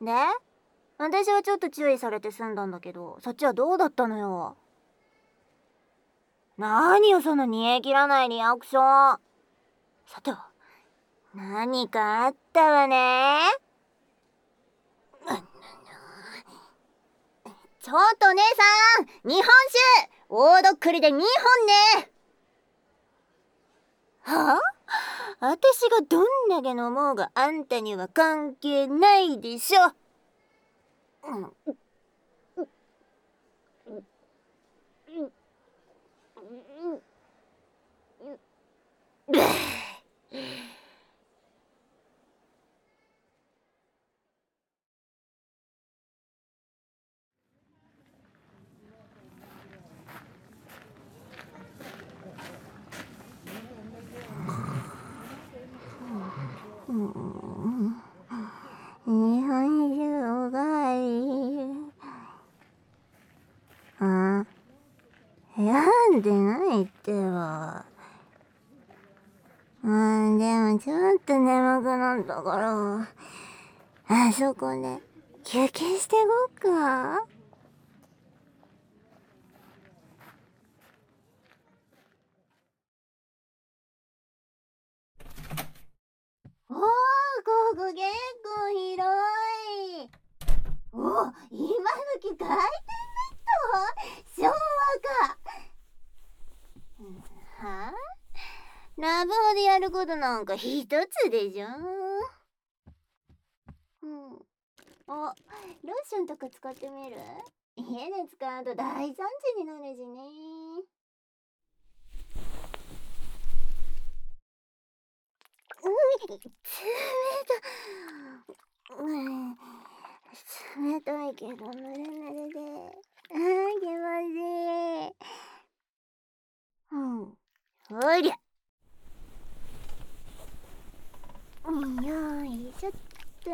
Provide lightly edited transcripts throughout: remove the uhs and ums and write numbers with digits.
で、私はちょっと注意されて済んだんだけど、そっちはどうだったのよ。何よその煮え切らないリアクション。さては、何かあったわね。ちょっと姉さん、日本酒大どっくりで2本ね。はあ？私がどんだけ飲もうがあんたには関係ないでしょ。日本酒おかわり。あ、病んでないってば。でもちょっと眠くなったから、あそこで休憩してこっか。おー、ここ結構広い。お、今時回転ネット？昭和か。はあ？ラブホでやることなんか一つでしょ。あ、ローションとか使ってみる？家で使うと大惨事になるしね。冷たいけどぬるぬるで、気持ちいい。おりゃ。よいしょっと。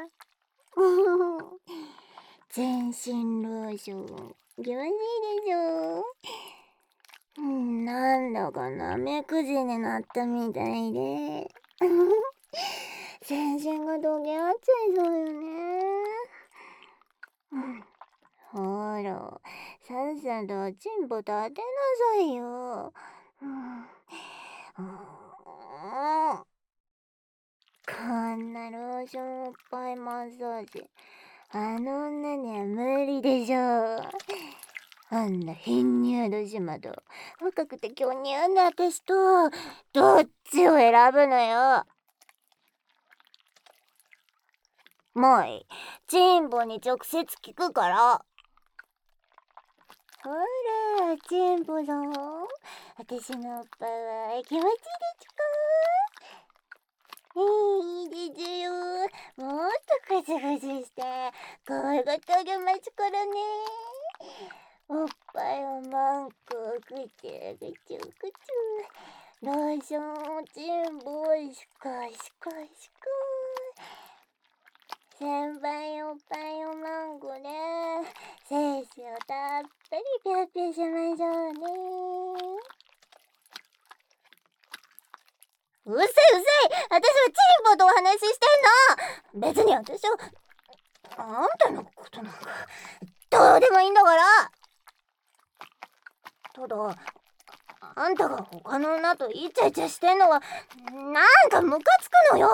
全身ローション気持ちいいでしょ。なんだかなめくじになったみたいで全身が溶け合っちゃいそうよね。ほら、さっさとチンポ立てなさいよ。こんなローションおっぱいマッサージ、あの女には無理でしょ。あんな貧乳の島と若くて巨乳な私とどっちを選ぶのよ。もういい、チンポに直接聞くから。ほら、チンポさん、私のおっぱいは気持ちいいですか？いいですよ。もっとグズグズして可愛がってあげますからね。おっぱいをマンコぐちゅぐちゅぐちゅ、ローションをチンポシコシコシコ。先輩おっぱいをマンコで精子をたっぷりぴゃっぴゃしましょうね。うっさいうっさい、私はチンポとお話ししてんの。別に私はあんたのことなんかどうでもいいんだから。ただあんたが他の女とイチャイチャしてんのはなんかムカつくのよ。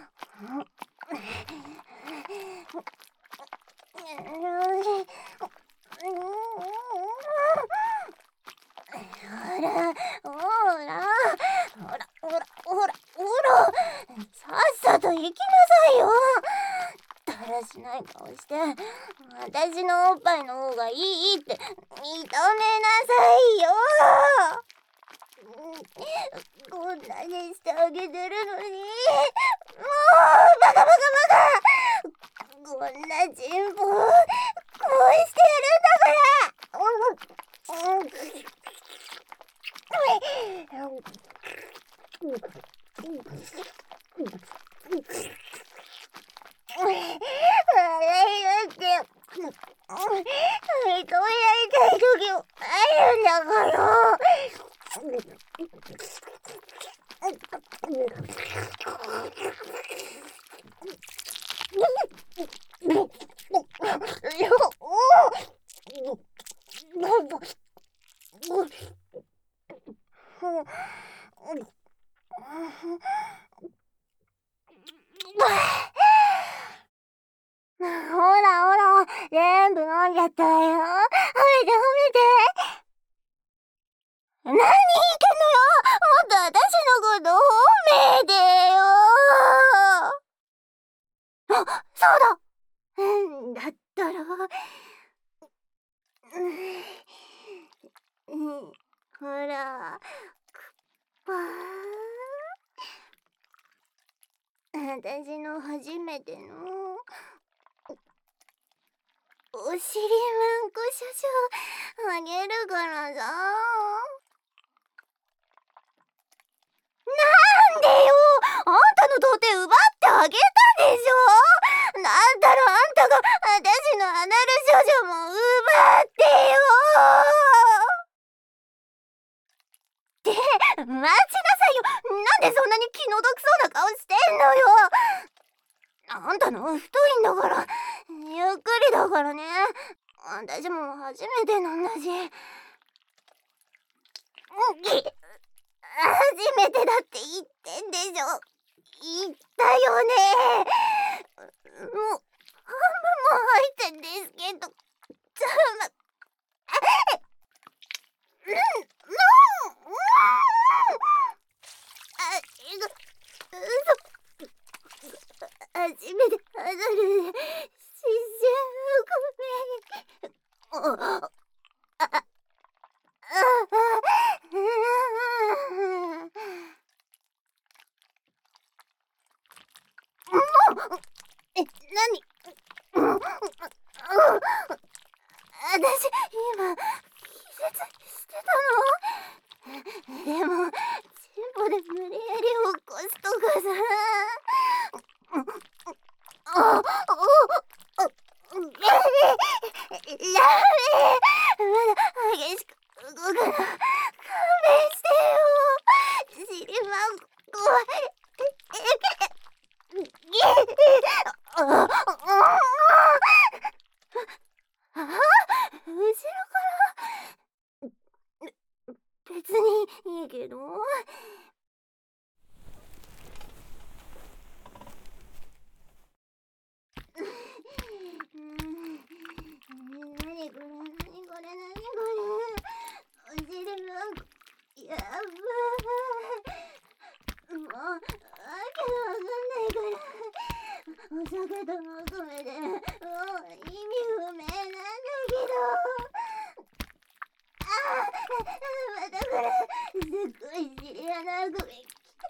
ほらほらほらほらほらさっさと行きなさいよ。だらしない顔して私のおっぱいの方がいいって認めなさいよ。こんなにしてあげてるのに、もうバカバカバカ。こんな人望こうしてやるんだから人をやりたい時もあるんだから。 ほらほら、全部飲んじゃったわよ。褒めて褒めて。何言ってんのよ。もっと私のこと褒めてよ。あ、そうだ。だったら、ほら、ぱ私の初めてのおしりまんこしょしょあげるからさ。なんでよ、あんたの童貞奪ってあげたでしょ。だったらあんたが私のアナル少女も奪ってよ。って待ちなさいよ。なんでそんなに気の毒そうな顔してんのよ。あんたの太いんだから、ゆっくりだからね。私も初めてなんだし。初めてだって言ってんでしょ。言ったよね。もう半分も入ったんですけど。初めてアナルで失神ごめん。何？私今気絶してたの？でもチンポで無理やり起こすとかさ。ダメ。まだ激しく動くの勘弁してよ。尻まんこは後ろから別にいいけど。何これお尻まんこやばい。もうわけわかんないから。お酒とも含めてもう意味不明なんだけど。またこれすっごい尻穴あくび。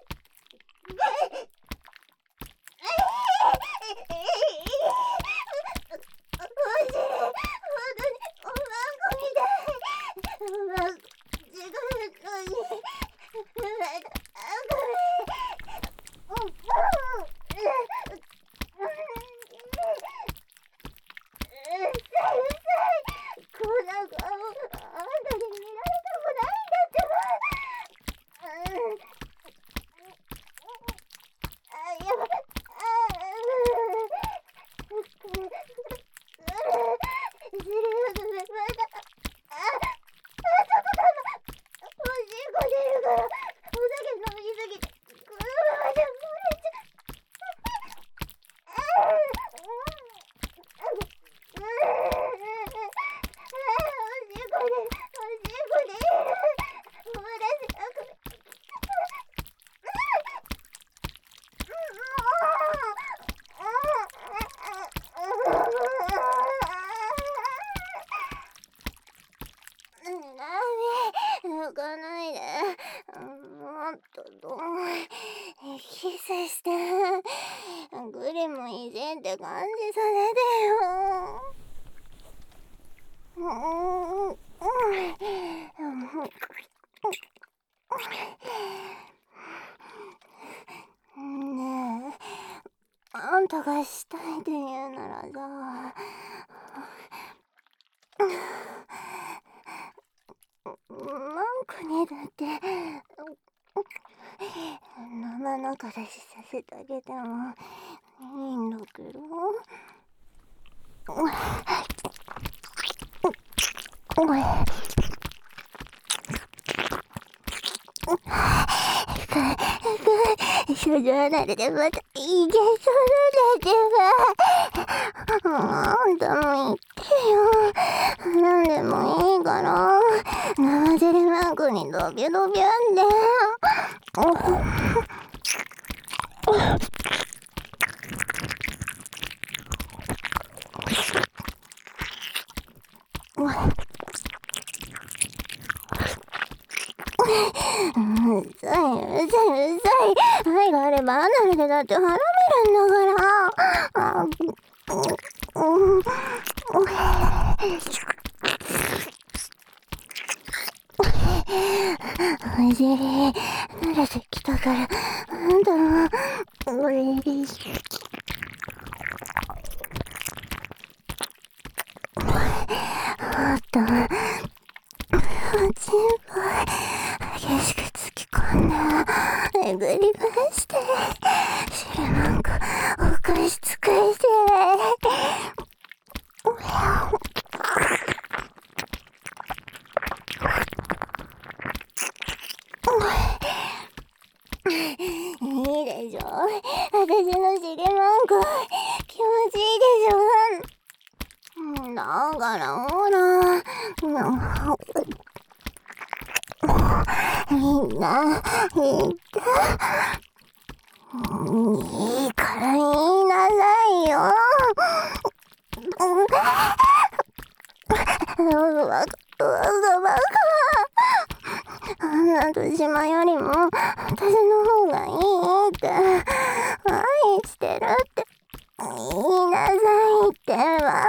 お尻本当におまんこみたい。おまんこ違うのにまたあくび。こんな顔あんたに見られたくないんだってば。やばい。尻がずれました。ちょっとだおしっこ出るから。お酒飲みすぎてこのままじゃ漏れちゃう。抜かないで。もっとキスしてグリもいじって感じさせてよ。ねえ、あんたがしたいって言うならさ、マンコにだって生中出しさせてあげてもいいんだけど。 おい。少女離れでまたいけそうだけど、あんたも言ってよ。なんでもいいから生汁マークにドビュドビュんで。うるさい、うるさい、うるさい。愛があればアナルでだって腹見るんだから。お尻慣れてきたからあんたもあったチンポ激しく突き込んだえぐり返して汁なんかおかしつかしていいでしょ私の尻マンコ気持ちいいでしょだからほらみんな言ったいいから言いなさいよバカあんなと島よりも私の方がいいって愛してるって言いなさいってば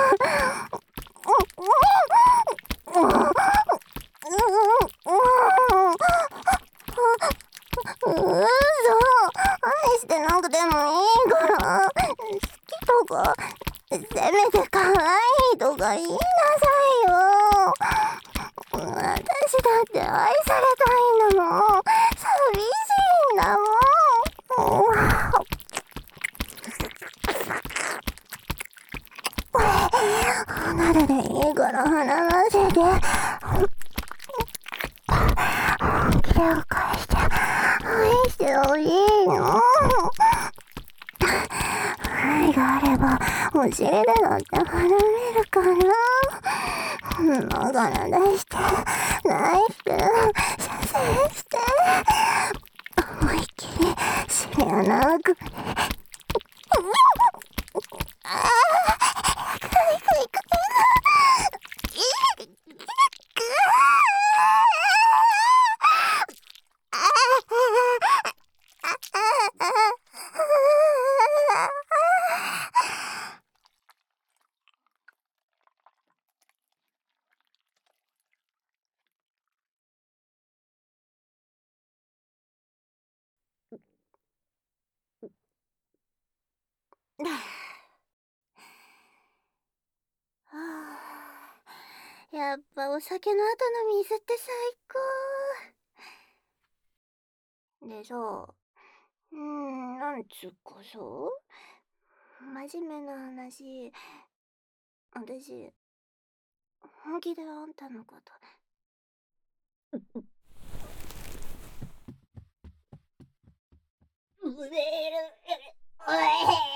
愛してなくてもいいから好きとかせめて可愛いとか言いなさいよ私だって愛されたいんだもん寂しいんだもん離れでいいから離らせて本気でお返して愛してほしいの愛があればお尻でだって離れるからだから出してナイフ射精して思いっきり尻穴をくやっぱお酒の後の水って最高でさ、なんつうかさ、真面目な話、私、本気であんたのこと。うえる、おい